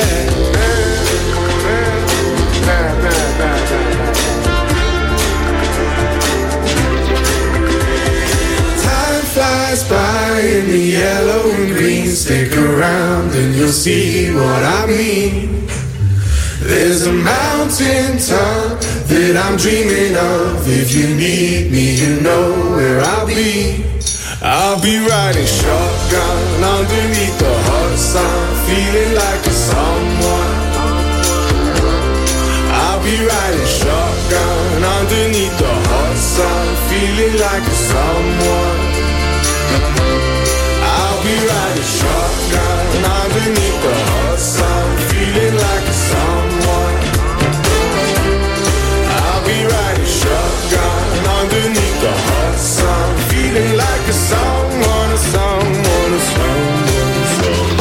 Flies by in the yellow and green. Stick around and you'll see what I mean. There's a mountain top that I'm dreaming of. If you need me, you know where I'll be. I'll be riding shotgun underneath the hot sun, feeling like a someone. I'll be riding shotgun underneath the hot sun, feeling like a someone. I'll be riding shotgun underneath the hot sun, feeling like a someone. I'll be riding shotgun underneath the hot sun, feeling like a someone, a someone, a someone, a someone.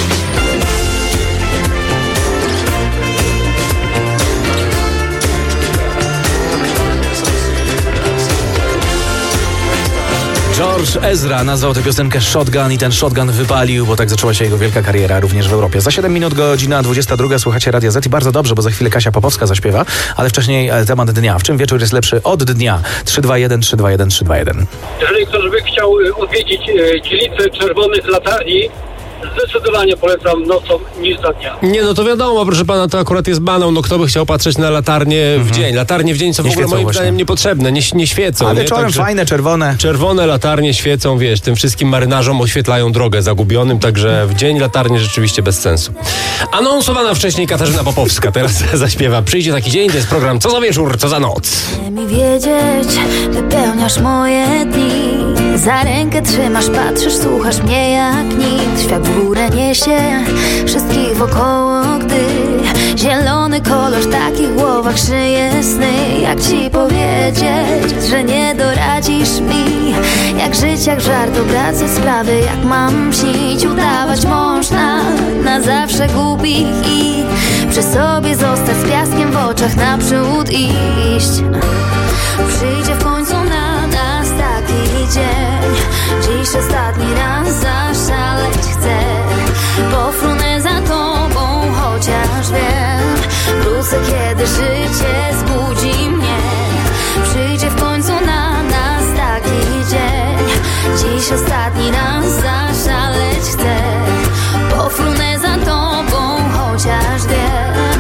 George Ezra nazwał tę piosenkę Shotgun i ten shotgun wypalił, bo tak zaczęła się jego wielka kariera również w Europie. Za 7 minut godzina 22 słuchacie Radia Z i bardzo dobrze, bo za chwilę Kasia Popowska zaśpiewa, ale wcześniej temat dnia. W czym wieczór jest lepszy od dnia? 321 321 321. Jeżeli ktoś by chciał odwiedzić dzielnicę czerwonych latarni, zdecydowanie polecam nocą niż za dnia. Nie, no to wiadomo, proszę pana, to akurat jest banał. No kto by chciał patrzeć na latarnie w dzień? Latarnie w dzień są w ogóle moim zdaniem niepotrzebne, nie świecą. A wieczorem fajne, czerwone. Czerwone latarnie świecą, wiesz, tym wszystkim marynarzom oświetlają drogę zagubionym, także w dzień latarnie rzeczywiście bez sensu. Anonsowana wcześniej Katarzyna Popowska teraz zaśpiewa. Przyjdzie taki dzień, to jest program Co za wieczór, co za noc. Chcę mi wiedzieć, wypełniasz moje dni. Za rękę trzymasz, patrzysz, słuchasz mnie jak nikt. Świat w górę niesie wszystkich wokoło, gdy zielony kolor w takich głowach szyje sny. Jak ci powiedzieć, że nie doradzisz mi? Jak żyć, jak żart, obracać sprawy, jak mam śnić. Udawać można na zawsze głupich i przy sobie zostać z piaskiem w oczach, naprzód iść. Przyjdzie w końcu na nas taki dzień. Dziś ostatni raz zaszaleć chcę. Pofrunę za tobą, chociaż wiem, wrócę, kiedy życie zbudzi mnie. Przyjdzie w końcu na nas taki dzień. Dziś ostatni raz zaszaleć chcę. Pofrunę za tobą, chociaż wiem.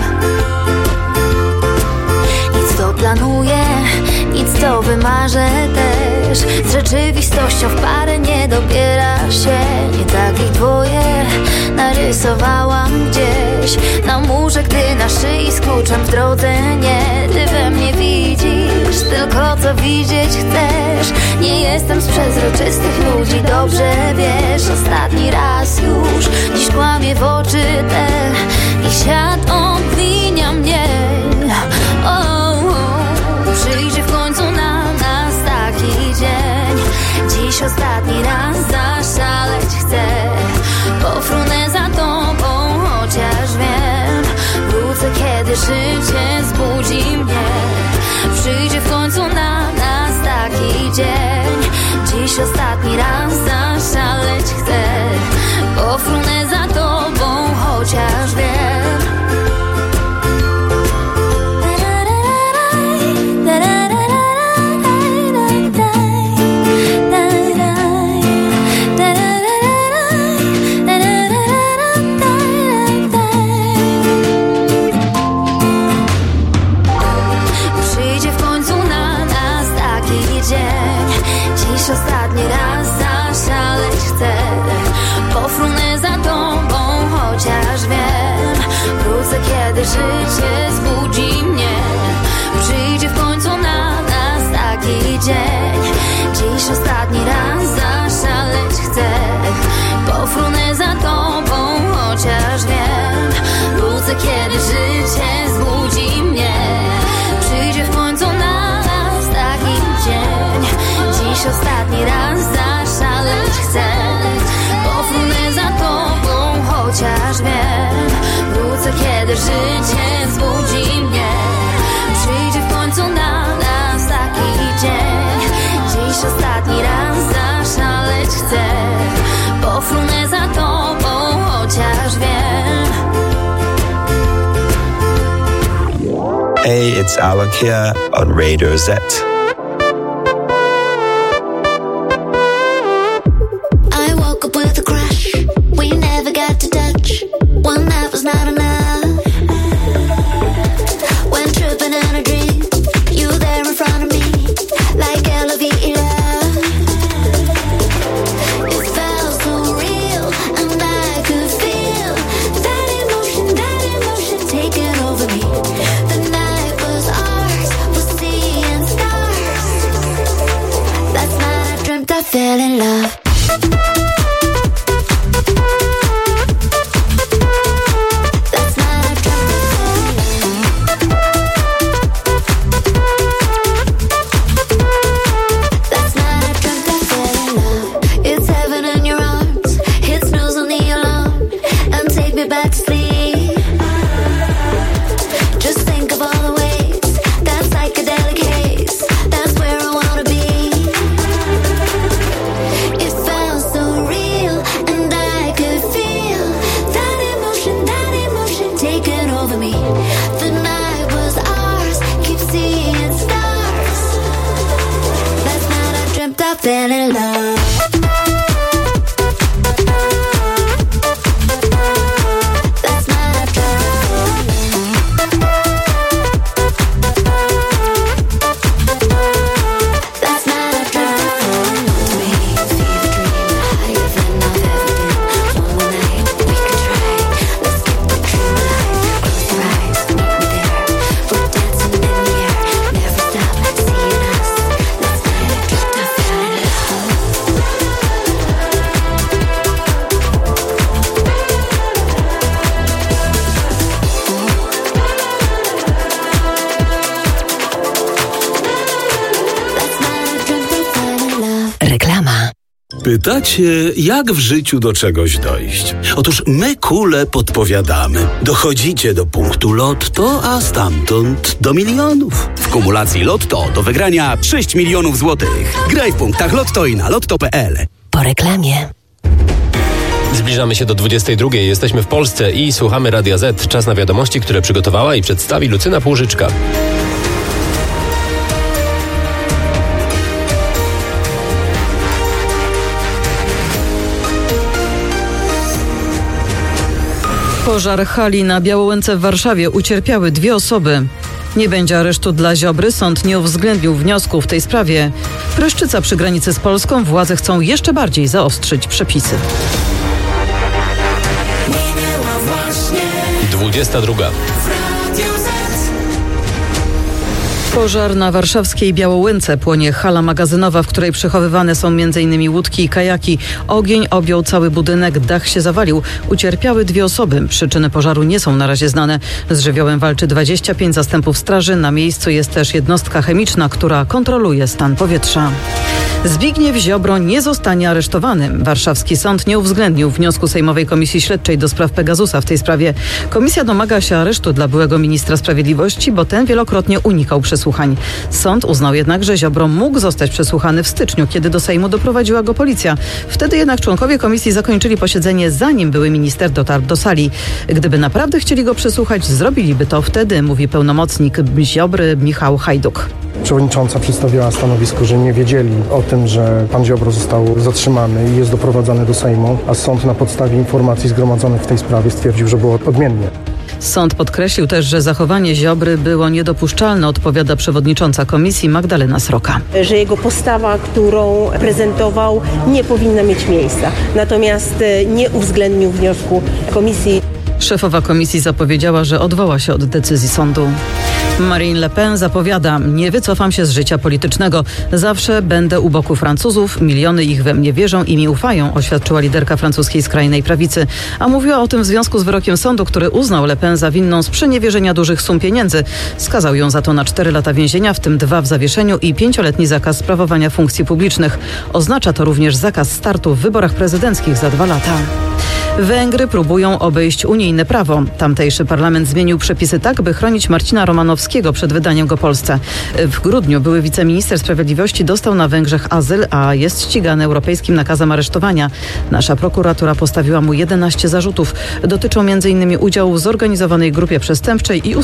Nic to planuję, nic to wymarzę też. Z rzeczywistością w parę nie dobiera się. Nie takich dwoje narysowałam gdzieś na murze, gdy na szyi z kluczem w drodze nie. Ty we mnie widzisz, ty tylko co widzieć chcesz. Nie jestem z przezroczystych ludzi, dobrze wiesz. Ostatni raz już, dziś kłamie w oczy te i świat obwinia mnie. Przyjdzie w końcu na nas taki dzień. Dziś ostatni raz zaszaleć chcę. Pofrunę za tobą, chociaż wiem, wrócę kiedy życie zbudzi mnie. Przyjdzie w końcu na nas taki dzień. Dziś ostatni raz zaszaleć chcę. Pofrunę za tobą, chociaż wiem. Ostatni raz zaszaleć chcę. Pofrunę za tobą, chociaż wiem, wrócę kiedy życie zbudzi mnie. Przyjdzie w końcu na nas taki dzień. Dziś ostatni raz zaszaleć chcę. Pofrunę za tobą, chociaż wiem, wrócę kiedy życie zbudzi mnie. Przyjdzie w końcu na nas taki dzień. Dziś ostatni raz zaszaleć chcę. Pofrunę za tobą, chociaż wiem, wrócę kiedy życie zbudzi mnie. Przyjdzie w końcu na nas taki dzień. Dziś ostatni raz zaszaleć chcę. Pofrunę za tobą, chociaż wiem. Hey, it's Alec here on Radio Z. Not enough. When tripping in a dream, you there in front of me, like elevated love. It felt so real, and I could feel that emotion taking over me. The night was ours, we're seeing stars. Last night I dreamt I fell in love. Fell in love. Last night I Last night I dreamt of me. Fever dream, higher than I've ever been. One more night we can try. Let's get the dream alive. Close your eyes, meet me there. We're dancing in the air, never stop seeing us. Last night I dreamt I fell in love. Reklama. Pytacie, jak w życiu do czegoś dojść? Otóż my kule podpowiadamy. Dochodzicie do punktu Lotto, a stamtąd do milionów. W kumulacji Lotto do wygrania 6 milionów złotych. Graj w punktach Lotto i na lotto.pl. Po reklamie. Zbliżamy się do 22. Jesteśmy w Polsce i słuchamy Radia Z. Czas na wiadomości, które przygotowała i przedstawi Lucyna Półżyczka. Pożar hali na Białołęce w Warszawie. Ucierpiały 2 osoby. Nie będzie aresztu dla Ziobry. Sąd nie uwzględnił wniosku w tej sprawie. Pryszczyca przy granicy z Polską. Władze chcą jeszcze bardziej zaostrzyć przepisy. 22. Pożar na warszawskiej Białołęce. Płonie hala magazynowa, w której przechowywane są m.in. łódki i kajaki. Ogień objął cały budynek, dach się zawalił. Ucierpiały 2 osoby. Przyczyny pożaru nie są na razie znane. Z żywiołem walczy 25 zastępów straży. Na miejscu jest też jednostka chemiczna, która kontroluje stan powietrza. Zbigniew Ziobro nie zostanie aresztowany. Warszawski sąd nie uwzględnił wniosku Sejmowej Komisji Śledczej do spraw Pegasusa w tej sprawie. Komisja domaga się aresztu dla byłego ministra sprawiedliwości, bo ten wielokrotnie unikał przesłuchań. Sąd uznał jednak, że Ziobro mógł zostać przesłuchany w styczniu, kiedy do Sejmu doprowadziła go policja. Wtedy jednak członkowie komisji zakończyli posiedzenie, zanim były minister dotarł do sali. Gdyby naprawdę chcieli go przesłuchać, zrobiliby to wtedy, mówi pełnomocnik Ziobry Michał Hajduk. Przewodnicząca przedstawiła stanowisko, że nie wiedzieli o tym, że pan Ziobro został zatrzymany i jest doprowadzany do Sejmu, a sąd na podstawie informacji zgromadzonych w tej sprawie stwierdził, że było odmiennie. Sąd podkreślił też, że zachowanie Ziobry było niedopuszczalne, odpowiada przewodnicząca komisji Magdalena Sroka. Że jego postawa, którą prezentował, nie powinna mieć miejsca. Natomiast nie uwzględnił wniosku komisji. Szefowa komisji zapowiedziała, że odwoła się od decyzji sądu. Marine Le Pen zapowiada: nie wycofam się z życia politycznego. Zawsze będę u boku Francuzów. Miliony ich we mnie wierzą i mi ufają, oświadczyła liderka francuskiej skrajnej prawicy. A mówiła o tym w związku z wyrokiem sądu, który uznał Le Pen za winną sprzeniewierzenia dużych sum pieniędzy. Skazał ją za to na 4 lata więzienia, w tym 2 w zawieszeniu i 5-letni zakaz sprawowania funkcji publicznych. Oznacza to również zakaz startu w wyborach prezydenckich za 2 lata. Węgry próbują obejść unijne prawo. Tamtejszy parlament zmienił przepisy tak, by chronić Marcina Romanowskiego przed wydaniem go Polsce. W grudniu były wiceminister sprawiedliwości dostał na Węgrzech azyl, a jest ścigany europejskim nakazem aresztowania. Nasza prokuratura postawiła mu 11 zarzutów. Dotyczą m.in. udziału w zorganizowanej grupie przestępczej i